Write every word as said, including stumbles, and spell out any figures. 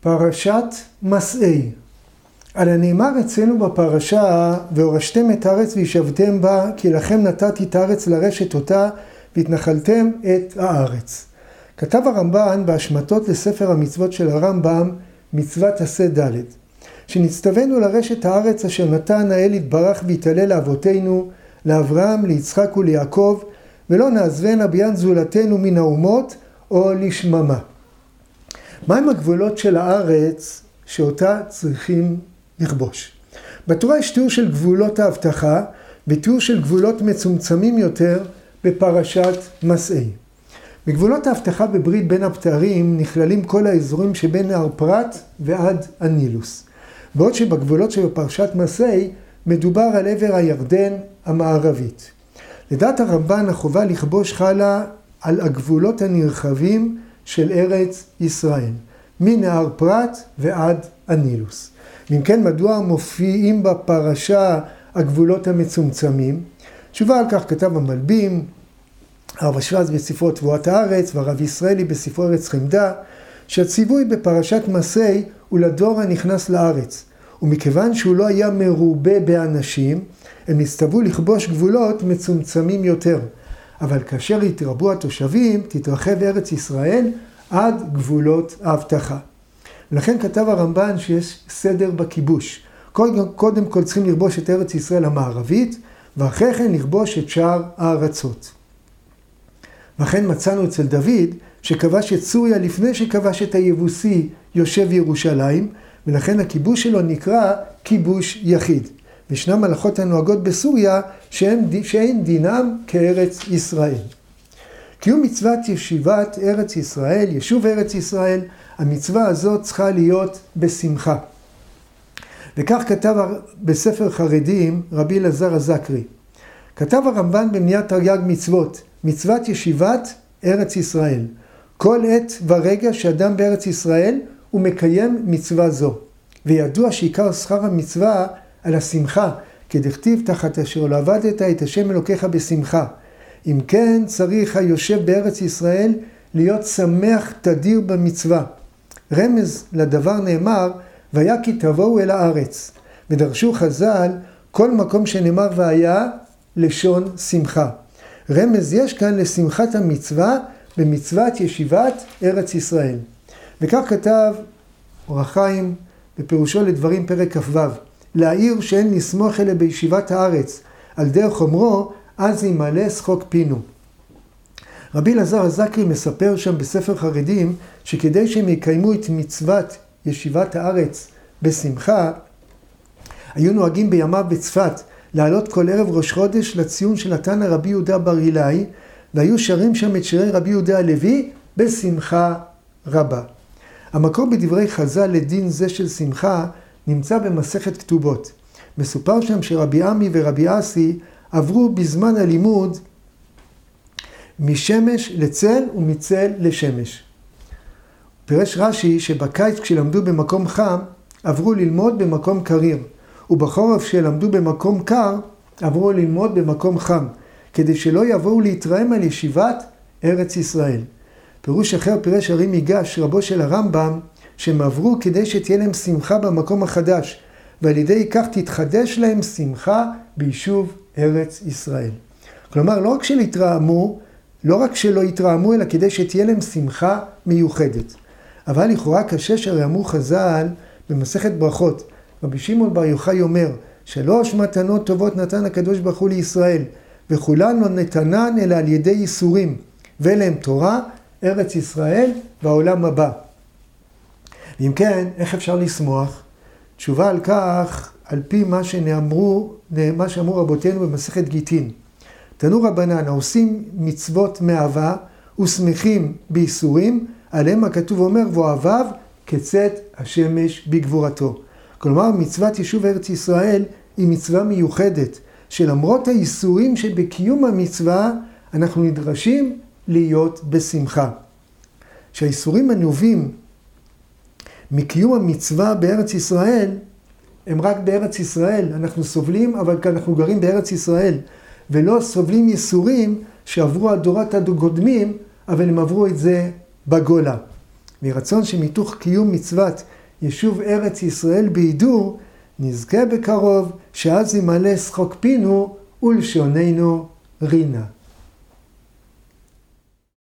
פרשת מסעי. על הנאמר אצלנו בפרשה, והורשתם את הארץ וישבתם בה, כי לכם נתתי את הארץ לרשת אותה, והתנחלתם את הארץ. כתב הרמב"ן בהשמטות לספר המצוות של הרמב"ם, מצוות עשה ד', שנצטווינו לרשת הארץ אשר נתן האל יתברך והתעלה לאבותינו, לאברהם, ליצחק וליעקב, ולא נעזבנה ביד זולתנו מן האומות או לשממה. מהם הגבולות של הארץ שאותה צריכים לכבוש? בתורה יש תיאור של גבולות ההבטחה ותיאור של גבולות מצומצמים יותר בפרשת מסעי. בגבולות ההבטחה בברית בין הבתרים נכללים כל האזורים שבין נהר פרת ועד הנילוס. בעוד שבגבולות שבפרשת מסעי מדובר על עבר הירדן המערבית. לדעת הרמב"ן החובה לכבוש חלה על הגבולות הנרחבים של ארץ ישראל, מנהר פרת ועד הנילוס. אם כן, מדוע מופיעים בפרשה הגבולות המצומצמים? תשובה על כך כתב המלבים, הרב אשרז בספרו תבואת הארץ והרב ישראלי בספרו ארץ חמדה, שהציווי בפרשת מסעי הוא לדור הנכנס לארץ, ומכיוון שהוא לא היה מרובה באנשים, הם נסתוו לכבוש גבולות מצומצמים יותר. אבל כאשר יתרבו התושבים, תתרחב ארץ ישראל עד גבולות ההבטחה. ולכן כתב הרמב"ן שיש סדר בכיבוש. קודם כל צריכים לכבוש את ארץ ישראל המערבית, ואחרי כן לכבוש את שאר הארצות. ואכן מצאנו אצל דוד שכבש את סוריה לפני שכבש את היבוסי יושב ירושלים, ולכן הכיבוש שלו נקרא כיבוש יחיד. וישנם מלאכות הנוהגות בסוריה שאין, שאין דינם כארץ ישראל. קיום מצוות ישיבת ארץ ישראל, יישוב ארץ ישראל, המצווה הזאת צריכה להיות בשמחה. וכך כתב בספר חרדים רבי אלעזר הזקרי. כתב הרמב"ן במניעת תרי"ג מצוות, מצוות ישיבת ארץ ישראל. כל עת ורגע שאדם בארץ ישראל הוא מקיים מצווה זו. וידוע שעיקר שכר המצווה על השמחה, כדכתיב תחת אשר לא עבדת את השם אלוקיך בשמחה. אם כן, צריך היושב בארץ ישראל להיות שמח תדיר במצווה. רמז לדבר נאמר, והיה כי תבואו אל הארץ. ודרשו חז"ל, כל מקום שנאמר והיה, לשון שמחה. רמז יש כאן לשמחת המצווה במצוות ישיבת ארץ ישראל. וכך כתב אור החיים בפירושו לדברים פרק כ"ו, להעיר שאין לסמוך אלה בישיבת הארץ, על דרך אומרו, אז ימלא שחוק פינו. רבי אלעזר הזקרי מספר שם בספר חרדים, שכדי שהם יקיימו את מצוות ישיבת הארץ בשמחה, היו נוהגים בימיו בצפת, לעלות כל ערב ראש חודש לציון של התנא רבי יהודה בר אילאי, והיו שרים שם את שירי רבי יהודה הלוי בשמחה רבה. המקור בדברי חז"ל לדין זה של שמחה נמצא במסכת כתובות. מסופר שם שרבי עמי ורבי אסי עברו בזמן הלימוד משמש לצל ומצל לשמש. פירש רש"י שבקיץ כשלמדו במקום חם עברו ללמוד במקום קריר, ובחורף כשלמדו במקום קר עברו ללמוד במקום חם, כדי שלא יבואו להתרעם על ישיבת ארץ ישראל. פירוש אחר פירש הרי מיגש רבו של הרמב"ם, שהם עברו כדי שתהיה להם שמחה במקום החדש, ועל ידי כך תתחדש להם שמחה ביישוב ארץ ישראל. כלומר, לא רק שלא התרעמו, לא רק שלא התרעמו, אלא כדי שתהיה להם שמחה מיוחדת. אבל לכאורה קשה שהרי אמרו חז"ל במסכת ברכות, רבי שמעון בר יוחאי אומר, שלוש מתנות טובות נתן הקדוש ברוך הוא לישראל, וכולן לא נתנן אלא על ידי ייסורים, ואליהם תורה, ארץ ישראל והעולם הבא. ואם כן, איך אפשר לשמוח? תשובה על כך, על פי מה שנאמרו, מה שאמרו רבותינו במסכת גיטין. תנו רבנן, העושים מצוות מאהבה ושמחים בייסורים, עליהם הכתוב אומר, ואוהביו כצאת השמש בגבורתו. כלומר, מצוות יישוב ארץ ישראל היא מצווה מיוחדת, שלמרות הייסורים שבקיום המצווה, אנחנו נדרשים להיות בשמחה. שהייסורים הנובעים מקיום המצווה בארץ ישראל, הם רק בארץ ישראל. אנחנו סובלים, אבל כי אנחנו גרים בארץ ישראל, ולא סובלים ייסורים שעברו הדורות הקודמים, אבל הם עברו את זה בגולה. ורצון שמתוך קיום מצוות יישוב ארץ ישראל בהידור, נזכה בקרוב שאז ימלא שחוק פינו ולשוננו רינה.